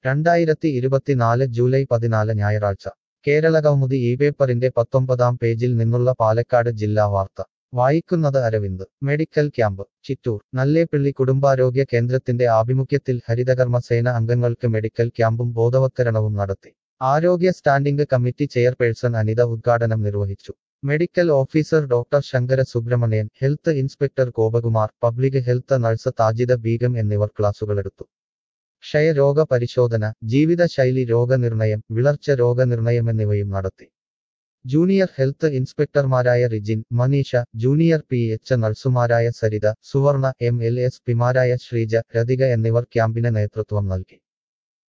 2024 July 14 ഞായറാഴ്ച കേരള കൗമുദി ഈ പേപ്പറിന്റെ 19-ാം പേജിൽ നിന്നുള്ള പാലക്കാട് ജില്ലാ വാർത്ത വായിക്കുന്നത് അരവിന്ദ് മെഡിക്കൽ ക്യാമ്പ് ചിറ്റൂർ നല്ലേപ്പിള്ളി കുടുംബാരോഗ്യ കേന്ദ്രത്തിന്റെ ആഭിമുഖ്യത്തിൽ ഹരിതകർമ്മ സേന അംഗങ്ങൾക്ക് മെഡിക്കൽ ക്യാമ്പും ബോധവത്കരണവും നടത്തി ആരോഗ്യ സ്റ്റാൻഡിംഗ് കമ്മിറ്റി ചെയർപേഴ്സൺ അനിത ഉദ്ഘാടനം നിർവഹിച്ചു medical officer doctor Shankara Subrahmanyan health inspector Gopakumar public health nurse Thajida Beegum എന്നിവർ ക്ലാസുകളെടുത്തു ക്ഷയരോഗ പരിശോധന ജീവിതശൈലി രോഗനിർണയം വിളർച്ച രോഗനിർണയം എന്നിവയും നടത്തി ജൂനിയർ ഹെൽത്ത് ഇൻസ്പെക്ടർമാരായ റിജിൻ മനീഷ ജൂനിയർ PH നഴ്സുമാരായ സരിത സുവർണ MLS പിമാരായ ശ്രീജ രതിക എന്നിവർ ക്യാമ്പിന് നേതൃത്വം നൽകി